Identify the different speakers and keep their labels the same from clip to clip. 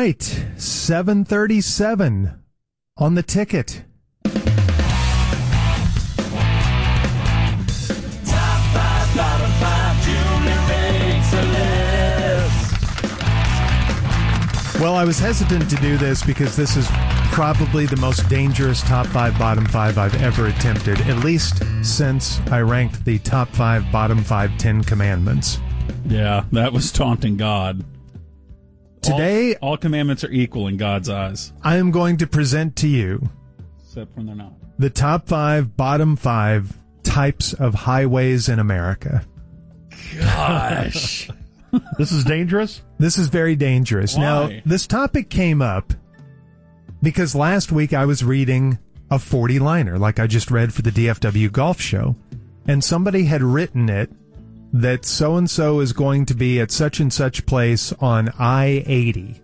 Speaker 1: right, 7:37 on the ticket.
Speaker 2: Top 5, bottom 5, Julie makes a list.
Speaker 1: Well, I was hesitant to do this because this is probably the most dangerous top 5, bottom 5 I've ever attempted, at least since I ranked the top 5, bottom 5 Ten Commandments.
Speaker 3: Yeah, that was taunting God.
Speaker 1: Today,
Speaker 3: all commandments are equal in God's eyes.
Speaker 1: I am going to present to you
Speaker 3: Except when they're not.
Speaker 1: the top 5, bottom 5 types of highways in America.
Speaker 3: Gosh.
Speaker 4: This is dangerous?
Speaker 1: This is very dangerous.
Speaker 3: Why?
Speaker 1: Now, this topic came up because last week I was reading a 40-liner, like I just read for the DFW Golf Show, and somebody had written it that so-and-so is going to be at such and such place on I-80.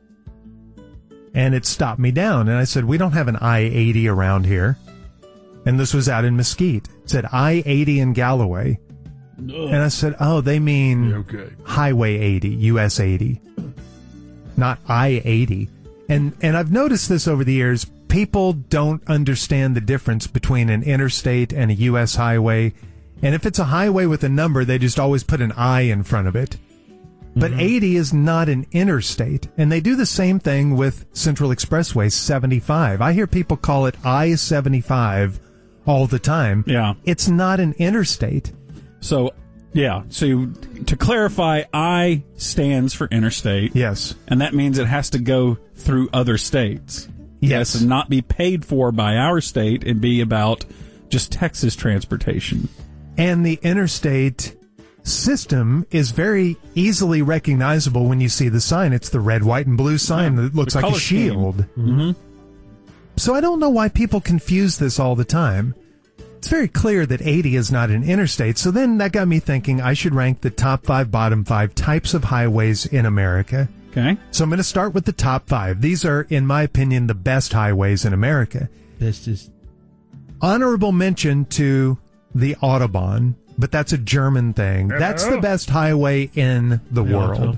Speaker 1: And it stopped me down, and I said, we don't have an I-80 around here. And this was out in Mesquite. It said I-80 in Galloway. And I said, oh, they mean Highway 80, US 80, not I-80. And I've noticed this over the years. People don't understand the difference between an interstate and a US highway. And if it's a highway with a number, they just always put an I in front of it. But 80 is not an interstate. And they do the same thing with Central Expressway 75. I hear people call it I-75 all the time.
Speaker 3: Yeah.
Speaker 1: It's not an interstate.
Speaker 3: So, yeah. So, to clarify, I stands for interstate.
Speaker 1: Yes.
Speaker 3: And that means it has to go through other states.
Speaker 1: Yes.
Speaker 3: And not be paid for by our state and be about just Texas transportation.
Speaker 1: And the interstate system is very easily recognizable when you see the sign. It's the red, white, and blue sign that looks like a shield.
Speaker 3: Mm-hmm.
Speaker 1: So I don't know why people confuse this all the time. It's very clear that 80 is not an interstate. So then that got me thinking I should rank the top 5, bottom 5 types of highways in America.
Speaker 3: Okay.
Speaker 1: So I'm going to start with the top 5. These are, in my opinion, the best highways in America.
Speaker 4: This is
Speaker 1: Honorable mention to the Autobahn, but that's a German thing. That's the best highway in the world.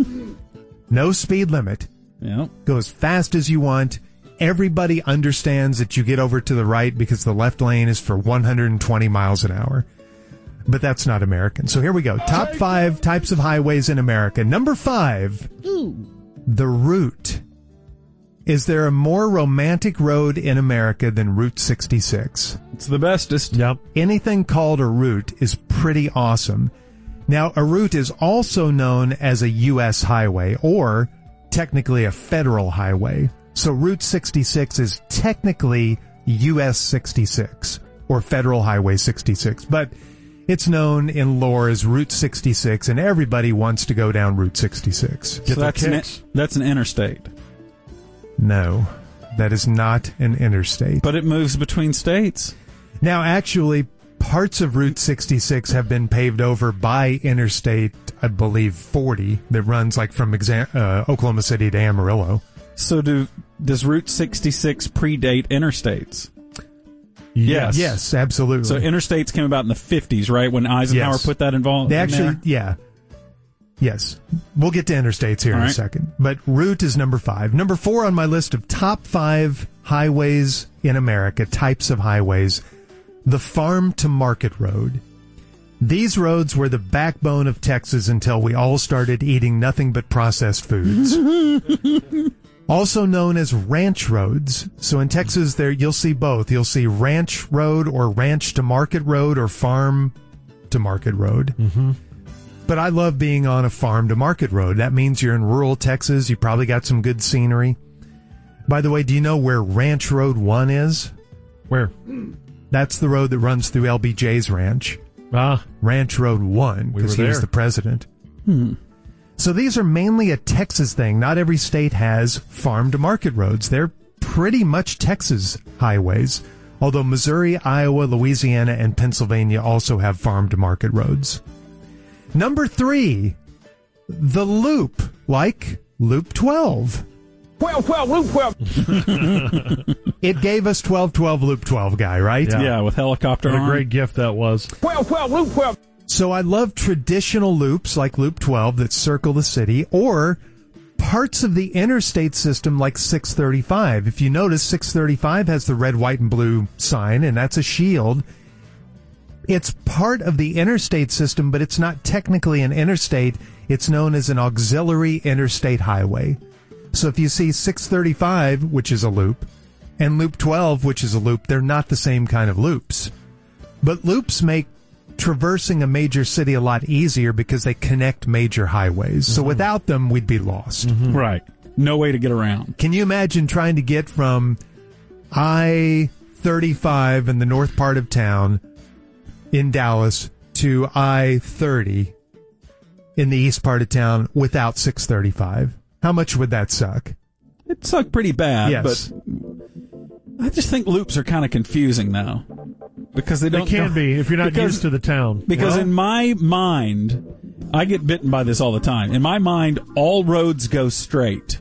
Speaker 1: No speed limit.
Speaker 3: Yeah.
Speaker 1: Go as fast as you want. Everybody understands that you get over to the right because the left lane is for 120 miles an hour. But that's not American. So here we go. Top 5 types of highways in America. Number 5, the Route. Is there a more romantic road in America than Route 66?
Speaker 3: It's the bestest.
Speaker 4: Yep.
Speaker 1: Anything called a route is pretty awesome. Now, a route is also known as a U.S. highway, or technically a federal highway. So Route 66 is technically U.S. 66, or Federal Highway 66. But it's known in lore as Route 66, and everybody wants to go down Route 66.
Speaker 3: So that's an interstate.
Speaker 1: No, that is not an interstate.
Speaker 3: But it moves between states.
Speaker 1: Now, actually, parts of Route 66 have been paved over by Interstate, I believe, 40, that runs like from Oklahoma City to Amarillo.
Speaker 3: So does Route 66 predate interstates? Yes.
Speaker 1: Yes, absolutely.
Speaker 3: So interstates came about in the 50s, right? When Eisenhower put that involved.
Speaker 1: They actually, yeah. Yes. We'll get to interstates here in a second. But route is number 5. Number 4 on my list of top 5 highways in America, types of highways, the Farm to Market Road. These roads were the backbone of Texas until we all started eating nothing but processed foods. Also known as ranch roads. So in Texas, there you'll see both. You'll see ranch road or ranch to market road or farm to market road.
Speaker 4: Mm-hmm.
Speaker 1: But I love being on a farm to market road. That means you're in rural Texas. You probably got some good scenery. By the way, do you know where Ranch Road 1 is?
Speaker 4: Where?
Speaker 1: That's the road that runs through LBJ's ranch.
Speaker 4: Ah.
Speaker 1: Ranch Road 1, because he was the president. So these are mainly a Texas thing. Not every state has farm to market roads. They're pretty much Texas highways. Although Missouri, Iowa, Louisiana, and Pennsylvania also have farm to market roads. Number 3, the Loop, like Loop 12.
Speaker 2: 12, Loop 12.
Speaker 1: It gave us 12, Loop 12 guy, right?
Speaker 3: Yeah, with helicopter
Speaker 4: What a
Speaker 3: arm.
Speaker 4: great gift that was.
Speaker 2: 12, Loop 12.
Speaker 1: So I love traditional loops like Loop 12 that circle the city, or parts of the interstate system like 635. If you notice, 635 has the red, white, and blue sign, and that's a shield. It's part of the interstate system, but it's not technically an interstate. It's known as an auxiliary interstate highway. So if you see 635, which is a loop, and Loop 12, which is a loop, they're not the same kind of loops. But loops make traversing a major city a lot easier because they connect major highways. So without them, we'd be lost.
Speaker 3: Right. No way to get around.
Speaker 1: Can you imagine trying to get from I-35 in the north part of town in Dallas to I-30 in the east part of town without 635? How much would that suck?
Speaker 3: It sucked pretty bad,
Speaker 1: Yes.
Speaker 3: but I just think loops are kind of confusing now. Because they don't.
Speaker 4: They can be if you're not used to the town.
Speaker 3: Because in my mind, I get bitten by this all the time. In my mind, all roads go straight.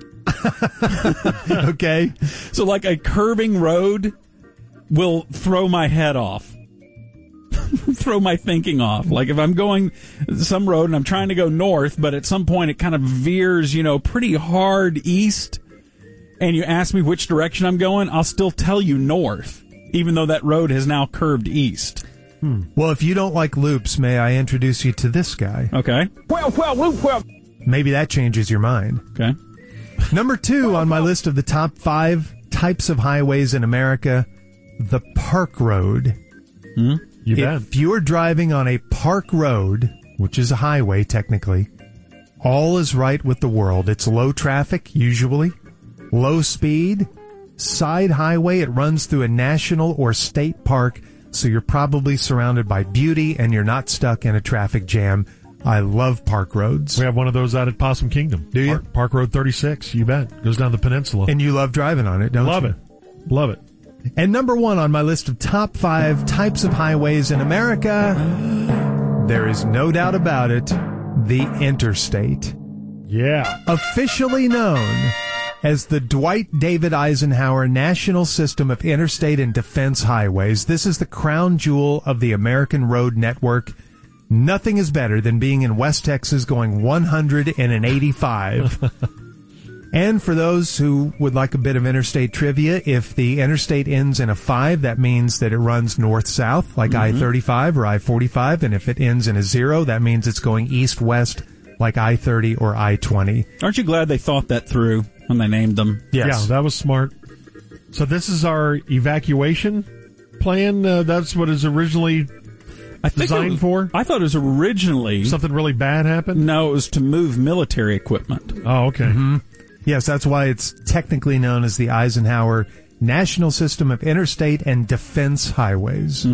Speaker 1: Okay.
Speaker 3: So like a curving road will throw my head off. Throw my thinking off. Like if I'm going some road and I'm trying to go north, but at some point it kind of veers, pretty hard east, and you ask me which direction I'm going, I'll still tell you north, even though that road has now curved east.
Speaker 1: Well, if you don't like loops, may I introduce you to this guy?
Speaker 3: Okay.
Speaker 1: Maybe that changes your mind.
Speaker 3: Okay.
Speaker 1: Number 2 on my list of the top 5 types of highways in America, the Park Road.
Speaker 4: You bet.
Speaker 1: If you're driving on a park road, which is a highway technically, all is right with the world. It's low traffic, usually, low speed, side highway. It runs through a national or state park, so you're probably surrounded by beauty and you're not stuck in a traffic jam. I love park roads.
Speaker 4: We have one of those out at Possum Kingdom.
Speaker 1: Do you?
Speaker 4: Park Road 36, you bet. Goes down the peninsula.
Speaker 1: And you love driving on it, don't
Speaker 4: Love
Speaker 1: you?
Speaker 4: it. Love it.
Speaker 1: And number 1 on my list of top 5 types of highways in America, there is no doubt about it, the interstate.
Speaker 4: Yeah.
Speaker 1: Officially known as the Dwight David Eisenhower National System of Interstate and Defense Highways. This is the crown jewel of the American road network. Nothing is better than being in West Texas going 185. And for those who would like a bit of interstate trivia, if the interstate ends in a 5, that means that it runs north-south, like I-35 or I-45. And if it ends in a 0, that means it's going east-west, like I-30 or I-20.
Speaker 3: Aren't you glad they thought that through when they named them?
Speaker 1: Yes.
Speaker 4: Yeah, that was smart. So this is our evacuation plan? That's what is originally designed for?
Speaker 3: I thought it was originally...
Speaker 4: Something really bad happened?
Speaker 3: No, it was to move military equipment.
Speaker 4: Oh, okay.
Speaker 1: Yes, that's why it's technically known as the Eisenhower National System of Interstate and Defense Highways.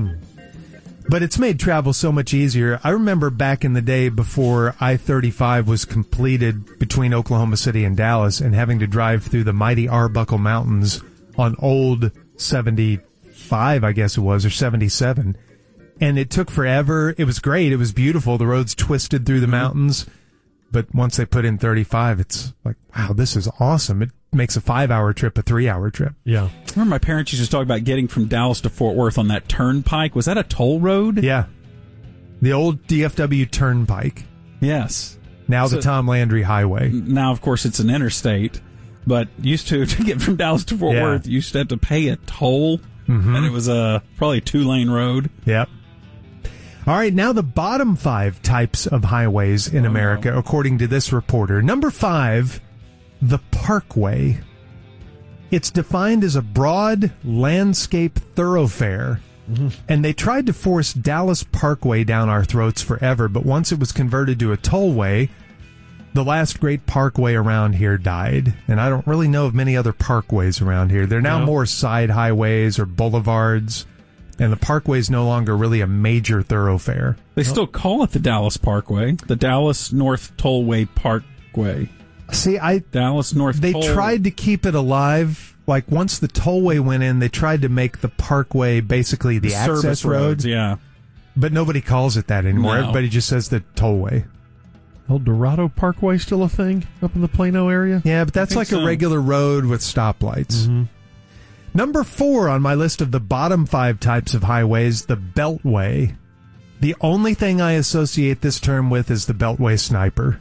Speaker 1: But it's made travel so much easier. I remember back in the day before I-35 was completed between Oklahoma City and Dallas and having to drive through the mighty Arbuckle Mountains on old 75, I guess it was, or 77. And it took forever. It was great. It was beautiful. The roads twisted through the mountains. But once they put in 35, it's like, wow, this is awesome. It makes a 5-hour trip a 3-hour trip.
Speaker 4: Yeah.
Speaker 3: I remember my parents used to talk about getting from Dallas to Fort Worth on that turnpike. Was that a toll road?
Speaker 1: Yeah. The old DFW Turnpike.
Speaker 3: Yes.
Speaker 1: Now the Tom Landry Highway.
Speaker 3: Now, of course, it's an interstate. But used to get from Dallas to Fort Worth, you used to have to pay a toll. And it was probably a 2-lane road.
Speaker 1: Yep. All right, now the bottom 5 types of highways in America, according to this reporter. Number 5, the Parkway. It's defined as a broad landscape thoroughfare. And they tried to force Dallas Parkway down our throats forever, but once it was converted to a tollway, the last great parkway around here died. And I don't really know of many other parkways around here. They're now more side highways or boulevards. And the parkway is no longer really a major thoroughfare.
Speaker 3: They still call it the Dallas Parkway, the Dallas North Tollway Parkway.
Speaker 1: See,
Speaker 3: Dallas North
Speaker 1: they
Speaker 3: Toll-
Speaker 1: tried to keep it alive. Like, once the tollway went in, they tried to make the parkway basically the access
Speaker 3: service
Speaker 1: road.
Speaker 3: roads, yeah.
Speaker 1: But nobody calls it that anymore.
Speaker 3: No.
Speaker 1: Everybody just says the tollway.
Speaker 4: El Dorado Parkway still a thing up in the Plano area?
Speaker 1: Yeah, but that's like a regular road with stoplights. Number 4 on my list of the bottom 5 types of highways, the Beltway. The only thing I associate this term with is the Beltway sniper.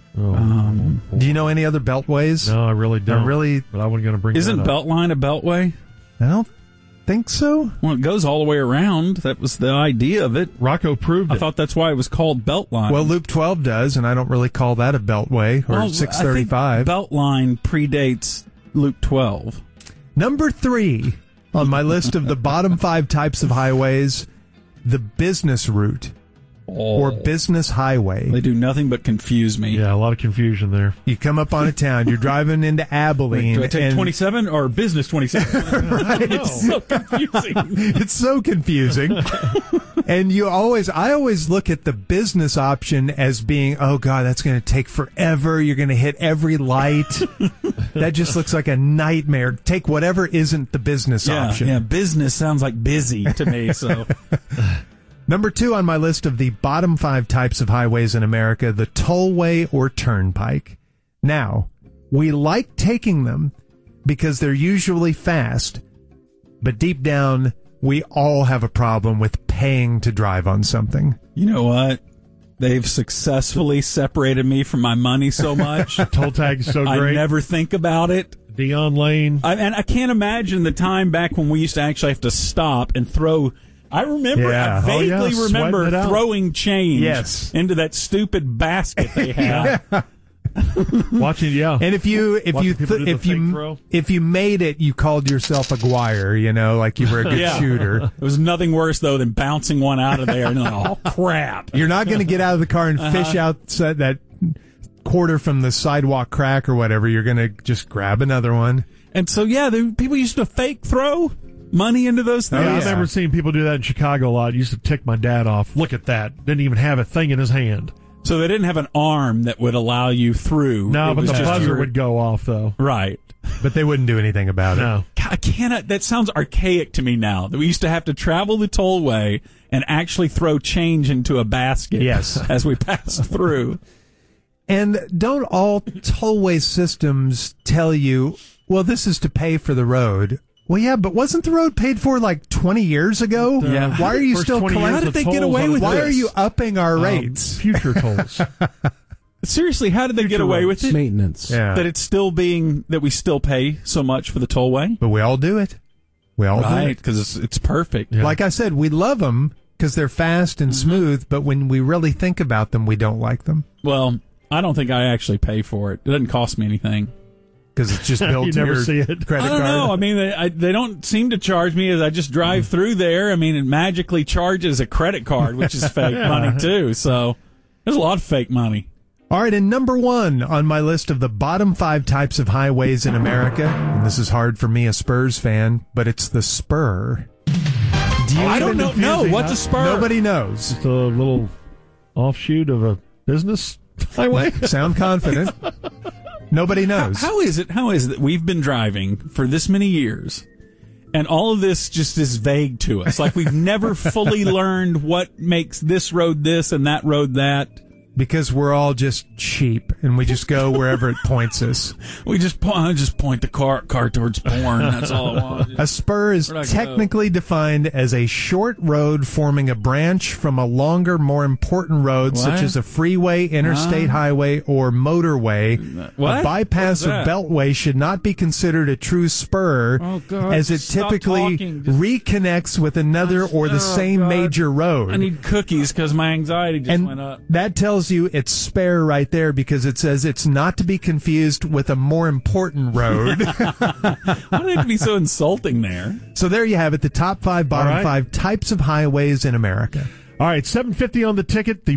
Speaker 1: Do you know any other beltways?
Speaker 4: No, I really don't. But I wasn't going to bring
Speaker 3: Isn't
Speaker 4: that up.
Speaker 3: Beltline a beltway?
Speaker 1: I don't think so.
Speaker 3: Well, it goes all the way around. That was the idea of it.
Speaker 4: Rocco proved it.
Speaker 3: I thought that's why it was called Beltline.
Speaker 1: Well, Loop 12 does, and I don't really call that a beltway, or
Speaker 3: Well,
Speaker 1: 635.
Speaker 3: I think Beltline predates Loop 12.
Speaker 1: Number 3 on my list of the bottom 5 types of highways, the business route or business highway.
Speaker 3: They do nothing but confuse me.
Speaker 4: Yeah, a lot of confusion there.
Speaker 1: You come up on a town, you're driving into Abilene.
Speaker 3: Do I take
Speaker 1: and
Speaker 3: 27 or business 27? It's so confusing.
Speaker 1: It's so confusing. And I always look at the business option as being, oh God, that's going to take forever. You're going to hit every light. That just looks like a nightmare. Take whatever isn't the business option.
Speaker 3: Yeah, business sounds like busy to me, so.
Speaker 1: Number 2 on my list of the bottom 5 types of highways in America, the tollway or turnpike. Now, we like taking them because they're usually fast, but deep down, we all have a problem with paying to drive on something.
Speaker 3: You know what? They've successfully separated me from my money so much.
Speaker 4: Toll tag's so great.
Speaker 3: I never think about it.
Speaker 4: Dion Lane.
Speaker 3: And I can't imagine the time back when we used to actually have to stop and throw. I remember,
Speaker 1: Yeah.
Speaker 3: I vaguely remember
Speaker 4: sweating it out.
Speaker 3: throwing change
Speaker 1: Yes.
Speaker 3: into that stupid basket they had.
Speaker 4: Watching, yeah.
Speaker 1: And if you
Speaker 4: Watching people do the fake throw.
Speaker 1: if you made it, you called yourself a Guire, like you were a good
Speaker 3: Yeah.
Speaker 1: shooter.
Speaker 3: There was nothing worse, though, than bouncing one out of there and like, oh, crap.
Speaker 1: You're not going to get out of the car and fish out that quarter from the sidewalk crack or whatever. You're going to just grab another one.
Speaker 3: And so, yeah, people used to fake throw money into those things.
Speaker 4: Yeah, I
Speaker 1: yeah.
Speaker 4: remember seeing people do that in Chicago a lot. It used to tick my dad off. Look at that. Didn't even have a thing in his hand.
Speaker 3: So they didn't have an arm that would allow you through.
Speaker 4: No,
Speaker 3: It
Speaker 4: but
Speaker 3: was
Speaker 4: the
Speaker 3: just
Speaker 4: buzzer
Speaker 3: your-
Speaker 4: would go off, though.
Speaker 3: Right.
Speaker 1: But they wouldn't do anything about it.
Speaker 4: No.
Speaker 3: I cannot. That sounds archaic to me now. That we used to have to travel the tollway and actually throw change into a basket.
Speaker 1: Yes.
Speaker 3: as we passed through.
Speaker 1: And don't all tollway systems tell you, well, this is to pay for the road? Well, yeah, but wasn't the road paid for like 20 years ago?
Speaker 3: Yeah.
Speaker 1: Why are you
Speaker 4: First
Speaker 1: still
Speaker 4: 20 years
Speaker 1: collecting?
Speaker 3: How did
Speaker 4: of
Speaker 3: they get
Speaker 4: tolls
Speaker 3: away
Speaker 4: on
Speaker 3: with
Speaker 4: the-
Speaker 1: Why
Speaker 3: this?
Speaker 1: are you upping our rates?
Speaker 4: Future tolls.
Speaker 3: Seriously, how did they get away with it?
Speaker 5: Maintenance.
Speaker 1: Yeah.
Speaker 3: That it's still that we still pay so much for the tollway?
Speaker 1: But we all do it. We all do
Speaker 3: Right,
Speaker 1: it.
Speaker 3: because it's perfect.
Speaker 4: Yeah.
Speaker 1: Like I said, we love them because they're fast and smooth, but when we really think about them, we don't like them
Speaker 3: Well, I don't think I actually pay for it. It doesn't cost me anything.
Speaker 1: because it's just built
Speaker 4: You
Speaker 1: to
Speaker 4: never
Speaker 1: your
Speaker 4: see it.
Speaker 1: credit
Speaker 3: I don't
Speaker 1: card.
Speaker 3: know. I mean, they don't seem to charge me as I just drive through there. I mean, it magically charges a credit card, which is fake money too. So there's a lot of fake money.
Speaker 1: All right, and number 1 on my list of the bottom 5 types of highways in America, and this is hard for me, a Spurs fan, but it's the spur. Do you
Speaker 3: I don't
Speaker 1: even-
Speaker 3: know. No,
Speaker 4: confusing,
Speaker 3: what's
Speaker 4: huh?
Speaker 3: a spur?
Speaker 1: Nobody knows.
Speaker 4: Just a little offshoot of a business highway.
Speaker 1: Sound confident. Nobody knows.
Speaker 3: How is it that we've been driving for this many years, and all of this just is vague to us? Like we've never fully learned what makes this road this and that road that.
Speaker 1: Because we're all just cheap, and we just go wherever it points us.
Speaker 3: We just point the car towards porn. That's all I want.
Speaker 1: A spur is
Speaker 3: Where'd I go?
Speaker 1: technically defined as a short road forming a branch from a longer, more important road,
Speaker 3: What?
Speaker 1: such as a freeway, interstate highway, or motorway.
Speaker 3: What?
Speaker 1: A bypass or
Speaker 3: What's that?
Speaker 1: beltway should not be considered a true spur,
Speaker 3: Oh, God.
Speaker 1: as it
Speaker 3: Stop
Speaker 1: typically
Speaker 3: talking. Just-
Speaker 1: reconnects with another or the
Speaker 3: Oh,
Speaker 1: same
Speaker 3: God.
Speaker 1: major road.
Speaker 3: I need cookies because my anxiety just went
Speaker 1: and
Speaker 3: up.
Speaker 1: that tells you it's spare right there because it says it's not to be confused with a more important road.
Speaker 3: Why do they have to be so insulting there?
Speaker 1: So there you have it, the top 5, bottom
Speaker 4: All right.
Speaker 1: 5 types of highways in America.
Speaker 4: All right, $7.50 on the ticket. The